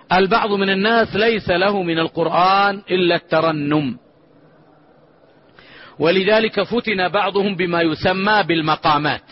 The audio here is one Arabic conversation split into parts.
البعض من الناس ليس له من القرآن إلا الترنم، ولذلك فتن بعضهم بما يسمى بالمقامات،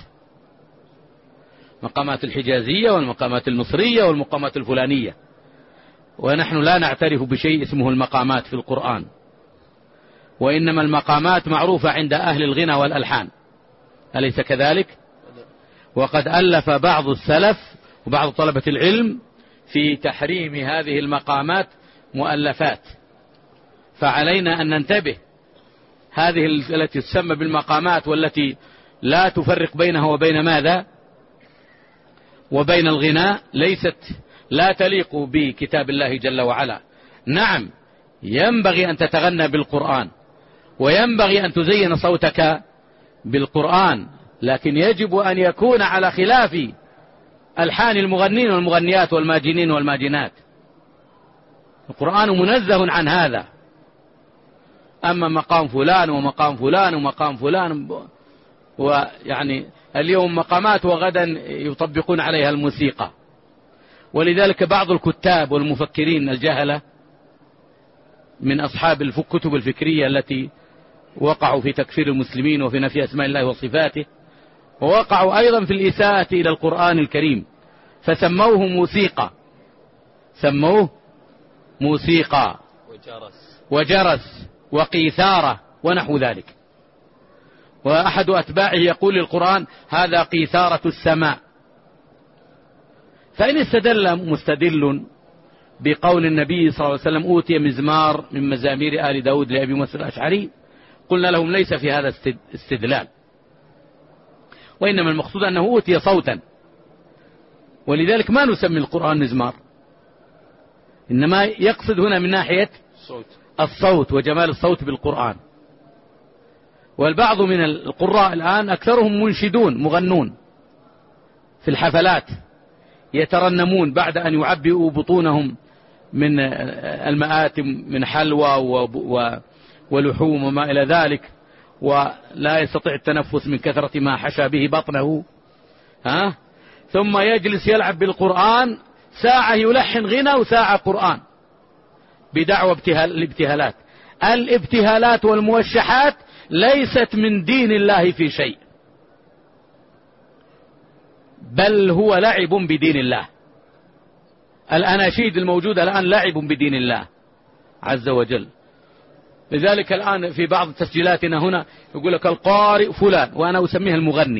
مقامات الحجازية والمقامات المصرية والمقامات الفلانية، ونحن لا نعترف بشيء اسمه المقامات في القرآن، وإنما المقامات معروفة عند أهل الغنى والألحان، أليس كذلك؟ وقد ألف بعض السلف وبعض طلبة العلم في تحريم هذه المقامات مؤلفات، فعلينا أن ننتبه. هذه التي تسمى بالمقامات والتي لا تفرق بينها وبين ماذا؟ وبين الغناء، لا تليق بكتاب الله جل وعلا. نعم، ينبغي أن تتغنى بالقرآن، وينبغي أن تزين صوتك بالقرآن، لكن يجب أن يكون على خلاف ألحان المغنين والمغنيات والماجنين والماجنات. القرآن منزه عن هذا. أما مقام فلان ومقام فلان ومقام فلان، ويعني اليوم مقامات وغدا يطبقون عليها الموسيقى. ولذلك بعض الكتاب والمفكرين الجهلة من أصحاب الكتب الفكرية التي وقعوا في تكفير المسلمين وفي نفي أسماء الله وصفاته، ووقعوا أيضا في الإساءة إلى القرآن الكريم، فسموه موسيقى، سموه موسيقى وجرس وقيثارة ونحو ذلك. وأحد أتباعه يقول للقرآن: هذا قيثارة السماء. فإن استدل مستدل بقول النبي صلى الله عليه وسلم: أوتي مزمار من مزامير آل داود لأبي موسى الأشعري، قلنا لهم: ليس في هذا استدلال، وإنما المقصود أنه أوتي صوتا، ولذلك ما نسمي القرآن مزمار، إنما يقصد هنا من ناحية الصوت وجمال الصوت بالقرآن. والبعض من القراء الآن أكثرهم منشدون مغنون في الحفلات، يترنمون بعد أن يعبئوا بطونهم من المآتم من حلوى ولحوم وما إلى ذلك، ولا يستطيع التنفس من كثرة ما حشى به بطنه، ثم يجلس يلعب بالقرآن، ساعة يلحن غنى وساعة قرآن، بدعوى الابتهالات. الابتهالات والموشحات ليست من دين الله في شيء، بل هو لعب بدين الله. الأناشيد الموجودة الآن لعب بدين الله عز وجل. لذلك الآن في بعض تسجيلاتنا هنا يقول لك القارئ فلان، وأنا أسميها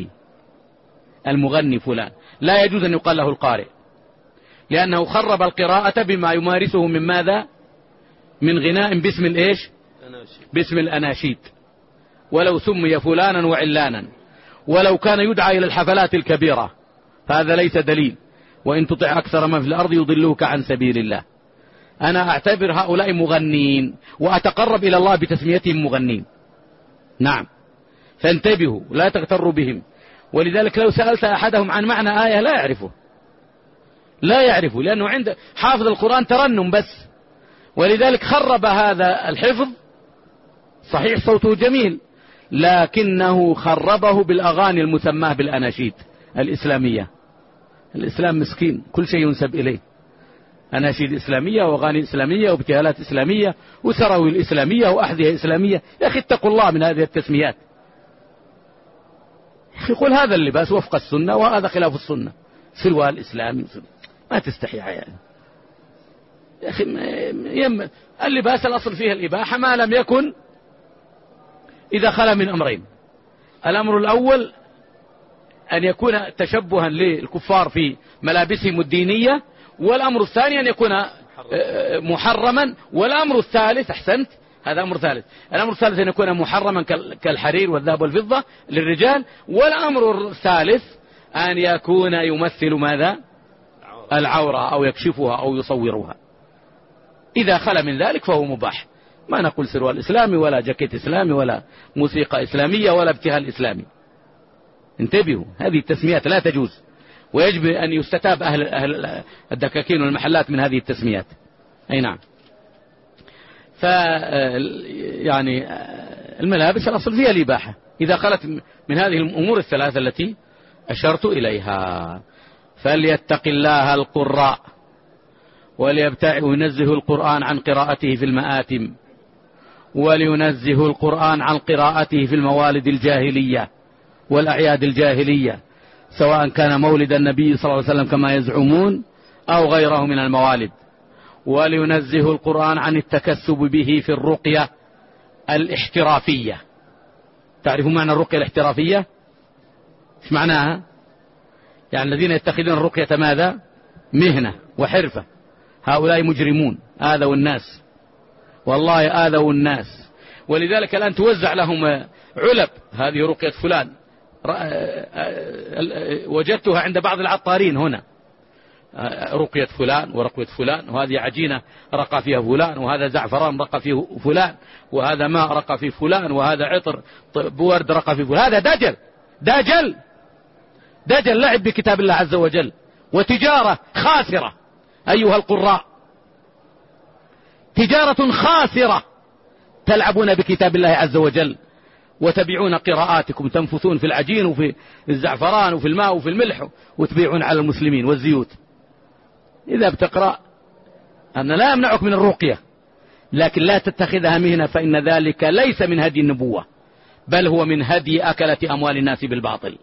المغني فلان. لا يجوز أن يقال له القارئ، لأنه خرب القراءة بما يمارسه من ماذا؟ من غناء باسم الإيش؟ باسم الأناشيد. ولو سمي فلانا وعلانا، ولو كان يدعى إلى الحفلات الكبيرة، فهذا ليس دليل. وإن تطع أكثر من في الأرض يضلوك عن سبيل الله. أنا أعتبر هؤلاء مغنين، وأتقرب إلى الله بتسميتهم مغنين. نعم، فانتبهوا، لا تغتروا بهم. ولذلك لو سألت أحدهم عن معنى آية لا يعرفه، لأنه عند حافظ القرآن ترنم بس. ولذلك خرب هذا الحفظ. صحيح صوته جميل، لكنه خربه بالأغاني المسماة بالأناشيد الإسلامية. الإسلام مسكين، كل شيء ينسب إليه، أناشيد إسلامية وأغاني إسلامية وابتهالات إسلامية وسراويل إسلامية وأحذية إسلامية. يا أخي اتقوا الله من هذه التسميات. يقول هذا اللباس وفق السنة وهذا خلاف السنة، سروال إسلامي، ما تستحي يعني. يا أخي اللباس الأصل فيه الإباحة ما لم يكن إذا خلا من أمرين. الأمر الأول أن يكون تشبها للكفار في ملابسهم الدينية، والأمر الثاني أن يكون محرما، والأمر الثالث أحسنت، هذا أمر ثالث. الأمر الثالث أن يكون محرما كالحرير والذهب والفضة للرجال، والأمر الثالث أن يكون يمثل ماذا؟ العورة أو يكشفها أو يصورها. إذا خلا من ذلك فهو مباح. ما نقول سروال إسلامي ولا جاكيت إسلامي ولا موسيقى إسلامية ولا ابتهال إسلامي. انتبهوا، هذه التسميات لا تجوز، ويجب أن يستتاب أهل الدكاكين والمحلات من هذه التسميات. أي نعم. يعني الملابس الأصل فيها الإباحة إذا خلت من هذه الأمور الثلاثة التي أشرت إليها. فليتق الله القراء وينزه القرآن عن قراءته في المآتم، ولينزه القرآن عن قراءته في الموالد الجاهلية والأعياد الجاهلية، سواء كان مولد النبي صلى الله عليه وسلم كما يزعمون أو غيره من الموالد. ولينزه القرآن عن التكسب به في الرقية الاحترافية. تعرفون معنى الرقية الاحترافية؟ ايش معناها؟ يعني الذين يتخذون الرقية ماذا؟ مهنة وحرفة. هؤلاء مجرمون، آذوا الناس، والله آذوا الناس. ولذلك الآن توزع لهم علب، هذه رقية فلان، وجدتها عند بعض العطارين هنا، رقية فلان ورقية فلان، وهذه عجينة رقى فيها فلان، وهذا زعفران رقى فيه فلان، وهذا ماء رقى فيه فلان، وهذا عطر بورد رقى فيه فلان. هذا دجل لعب بكتاب الله عز وجل، وتجارة خاسرة أيها القراء، تجارة خاسرة، تلعبون بكتاب الله عز وجل وتبيعون قراءاتكم، تنفثون في العجين وفي الزعفران وفي الماء وفي الملح، وتبيعون على المسلمين والزيوت. إذا بتقرأ أنا لا أمنعك من الرقية، لكن لا تتخذها مهنة، فإن ذلك ليس من هدي النبوة، بل هو من هدي أكلة أموال الناس بالباطل.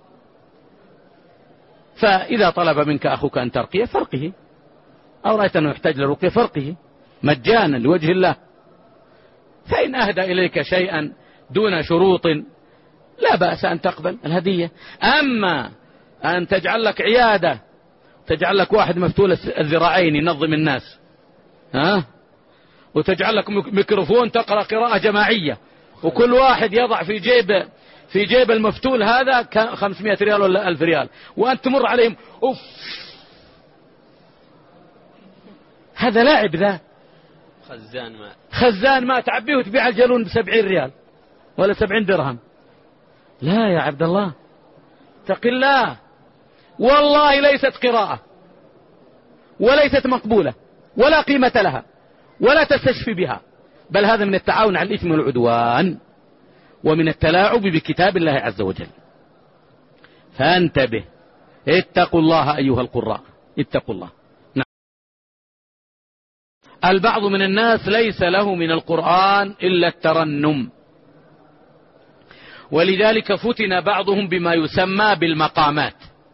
فإذا طلب منك أخوك أن ترقيه فرقه، أو رأيت أنه يحتاج للرقية فرقه مجانا لوجه الله. فإن أهدى إليك شيئا دون شروط لا بأس أن تقبل الهدية. أما أن تجعل لك عيادة، تجعل لك واحد مفتول الذراعين ينظم الناس، وتجعل لك ميكروفون تقرأ قراءة جماعية، وكل واحد يضع في جيب المفتول هذا 500 ريال ولا 1000 ريال، وأنت تمر عليهم أوف، هذا لاعب ذا، خزان ما تعبيه وتبيع الجالون ب70 ريال ولا 70 درهم. لا يا عبد الله، اتق الله، والله ليست قراءة وليست مقبولة ولا قيمة لها ولا تستشفي بها، بل هذا من التعاون على الإثم والعدوان ومن التلاعب بكتاب الله عز وجل. فانتبه، اتقوا الله أيها القراء، اتقوا الله. نعم. البعض من الناس ليس له من القرآن إلا الترنم، ولذلك فتن بعضهم بما يسمى بالمقامات،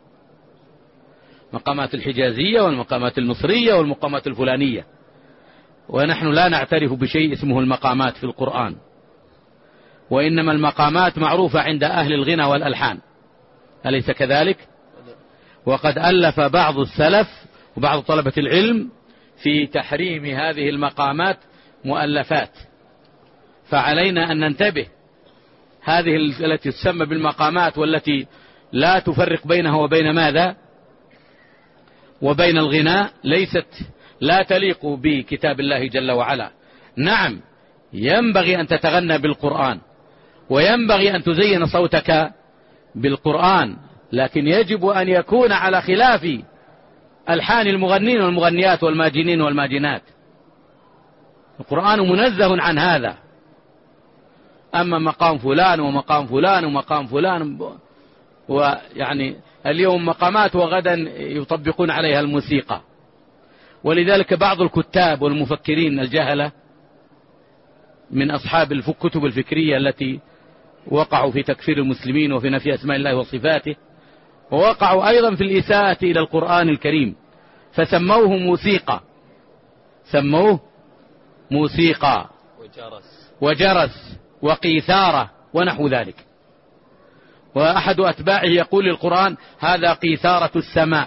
مقامات الحجازية والمقامات المصرية والمقامات الفلانية، ونحن لا نعترف بشيء اسمه المقامات في القرآن، وإنما المقامات معروفة عند أهل الغنى والألحان، أليس كذلك؟ وقد ألف بعض السلف وبعض طلبة العلم في تحريم هذه المقامات مؤلفات، فعلينا أن ننتبه. هذه التي تسمى بالمقامات والتي لا تفرق بينها وبين ماذا؟ وبين الغناء، لا تليق بكتاب الله جل وعلا. نعم، ينبغي أن تتغنى بالقرآن، وينبغي أن تزين صوتك بالقرآن، لكن يجب أن يكون على خلاف ألحان المغنين والمغنيات والماجنين والماجنات. القرآن منزه عن هذا. أما مقام فلان ومقام فلان ومقام فلان، ويعني اليوم مقامات وغدا يطبقون عليها الموسيقى. ولذلك بعض الكتاب والمفكرين الجهلة من أصحاب الكتب الفكرية التي وقعوا في تكفير المسلمين وفي نفي أسماء الله وصفاته، ووقعوا أيضا في الإساءة إلى القرآن الكريم، فسموه موسيقى، سموه موسيقى وجرس وقيثارة ونحو ذلك. وأحد أتباعه يقول للقرآن هذا قيثارة السماء.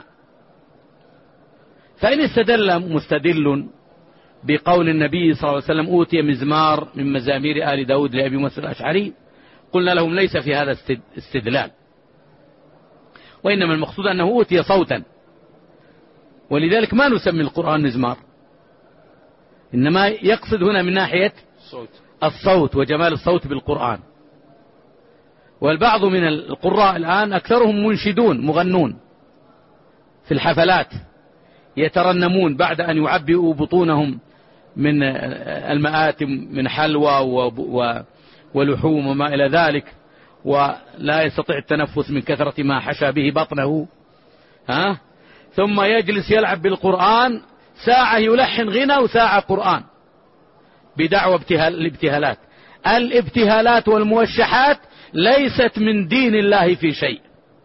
فإن استدل مستدل بقول النبي صلى الله عليه وسلم أوتي مزمار من مزامير آل داود لأبي موسى الأشعري، قلنا لهم ليس في هذا استدلال، وإنما المقصود أنه أوتي صوتا، ولذلك ما نسمي القرآن مزمار، إنما يقصد هنا من ناحية الصوت وجمال الصوت بالقرآن. والبعض من القراء الآن أكثرهم منشدون مغنون في الحفلات، يترنمون بعد أن يعبئوا بطونهم من المآتم من حلوى ولحوم وما إلى ذلك، ولا يستطيع التنفس من كثرة ما حشى به بطنه، ثم يجلس يلعب بالقرآن ساعة يلحن غنى وساعة قرآن بدعوى الابتهالات. الابتهالات والموشحات ليست من دين الله في شيء،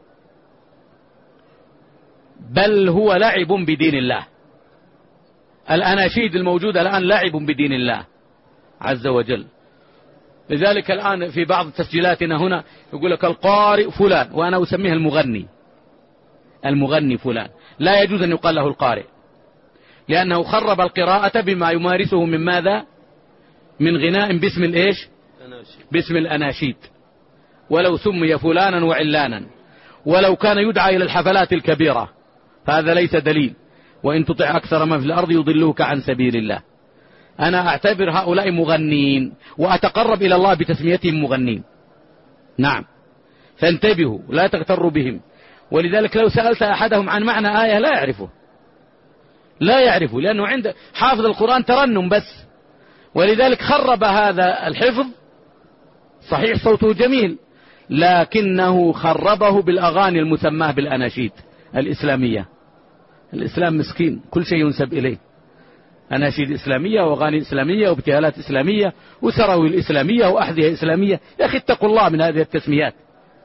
بل هو لعب بدين الله. الأناشيد الموجودة الآن لعب بدين الله عز وجل. لذلك الآن في بعض تسجيلاتنا هنا يقول لك القارئ فلان، وأنا أسميه المغني فلان. لا يجوز أن يقال له القارئ، لأنه خرب القراءة بما يمارسه من ماذا؟ من غناء باسم الإيش؟ باسم الأناشيد. ولو سمي فلانا وعلانا، ولو كان يدعى إلى الحفلات الكبيرة، فهذا ليس دليل. وإن تطع أكثر من في الأرض يضلوك عن سبيل الله. أنا أعتبر هؤلاء مغنين، وأتقرب إلى الله بتسميتهم مغنين. نعم، فانتبهوا لا تغتروا بهم. ولذلك لو سألت أحدهم عن معنى آية لا يعرفه، لأنه عند حافظ القرآن ترنم بس. ولذلك خرب هذا الحفظ. صحيح صوته جميل، لكنه خربه بالأغاني المسماة بالأناشيد الإسلامية. الإسلام مسكين، كل شيء ينسب إليه، أناشيد إسلامية وأغاني إسلامية وابتهالات إسلامية وسراوي الإسلامية وأحذية إسلامية. يا أخي اتقوا الله من هذه التسميات.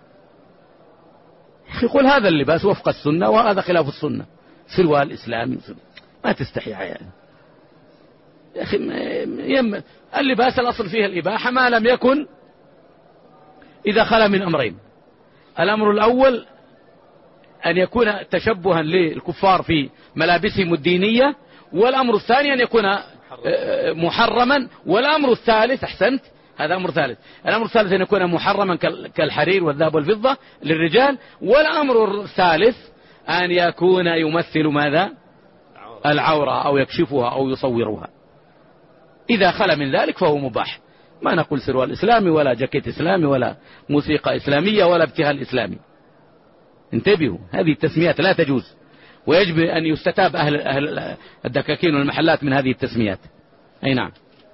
يقول هذا اللباس وفق السنة وهذا خلاف السنة، سروال إسلامي، ما تستحي يعني. يا أخي اللباس الأصل فيه الإباحة ما لم يكن إذا خلا من أمرين. الأمر الأول أن يكون تشبها للكفار في ملابسهم الدينية، والأمر الثاني أن يكون محرما، والأمر الثالث أحسنت، هذا أمر ثالث. الأمر الثالث أن يكون محرما كالحرير والذهب والفضة للرجال، والأمر الثالث أن يكون يمثل ماذا؟ العورة أو يكشفها أو يصورها. إذا خلا من ذلك فهو مباح. ما نقول سروال إسلامي ولا جاكيت إسلامي ولا موسيقى إسلامية ولا ابتهال إسلامي. انتبهوا، هذه التسميات لا تجوز، ويجب أن يستتاب أهل الدكاكين والمحلات من هذه التسميات. أي نعم.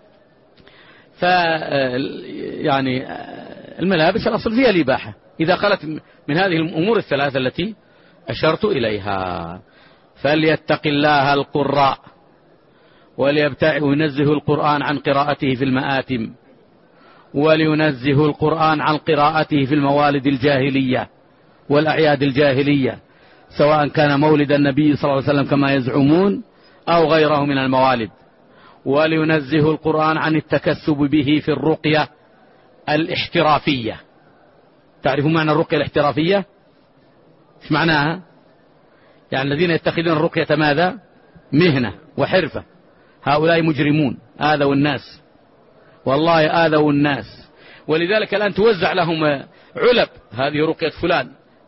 يعني الملابس الأصل فيها الإباحة إذا خلت من هذه الأمور الثلاثة التي أشرت إليها. فليتق الله القراء وليبتعد وينزه القرآن عن قراءته في المآتم، ولينزه القرآن عن قراءته في الموالد الجاهلية والأعياد الجاهلية، سواء كان مولد النبي صلى الله عليه وسلم كما يزعمون أو غيره من الموالد. ولينزه القرآن عن التكسب به في الرقية الاحترافية. تعرفوا معنى الرقية الاحترافية؟ ايش معناها؟ يعني الذين يتخذون الرقية ماذا؟ مهنة وحرفة. هؤلاء مجرمون، آذوا الناس، والله آذوا الناس. ولذلك الآن توزع لهم علب، هذه رقية فلان،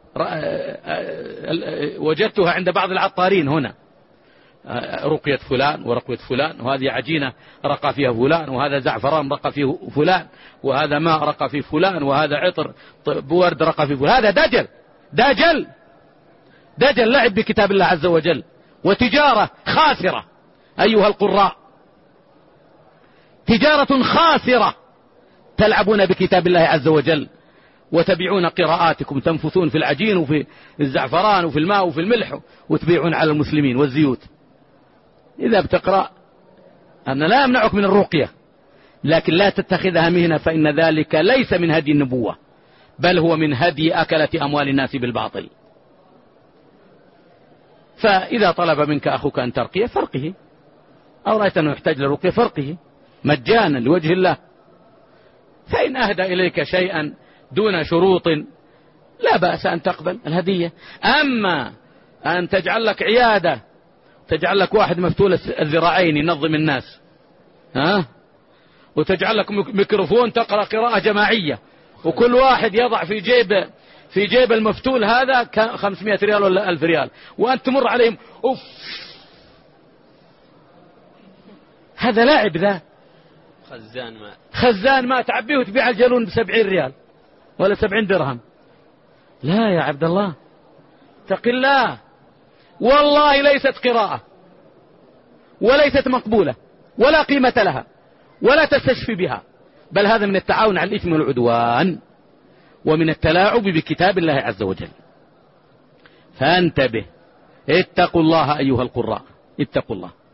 وجدتها عند بعض العطارين هنا، رقية فلان ورقية فلان، وهذه عجينة رقى فيها فلان، وهذا زعفران رقى فيه فلان، وهذا ماء رقى فيه فلان، وهذا عطر بورد رقى فيه فلان. هذا دجل لعب بكتاب الله عز وجل، وتجارة خاسرة أيها القراء، تجارة خاسرة. تلعبون بكتاب الله عز وجل وتبيعون قراءاتكم، تنفثون في العجين وفي الزعفران وفي الماء وفي الملح، وتبيعون على المسلمين والزيوت. إذا بتقرأ أنا لا أمنعك من الرقية، لكن لا تتخذها مهنة، فإن ذلك ليس من هدي النبوة، بل هو من هدي أكلة أموال الناس بالباطل. فإذا طلب منك أخوك أن ترقيه فرقه، أو رأيت أنه يحتاج للرقية فرقه مجانا لوجه الله. فإن أهدى إليك شيئا دون شروط لا بأس أن تقبل الهدية. أما أن تجعل لك عيادة، تجعل لك واحد مفتول الذراعين ينظم الناس، وتجعل لك ميكروفون تقرأ قراءة جماعية، وكل واحد يضع في جيب المفتول هذا 500 ريال ولا 1000 ريال، وأنت تمر عليهم أوف، هذا لاعب ذا. خزان ماء تعبيه وتبيع الجالون ب70 ريال ولا 70 درهم. لا يا عبد الله، اتق الله. والله ليست قراءة وليست مقبولة ولا قيمة لها ولا تستشفي بها، بل هذا من التعاون على الإثم والعدوان ومن التلاعب بكتاب الله عز وجل. فانتبه، اتقوا الله أيها القراء، اتقوا الله.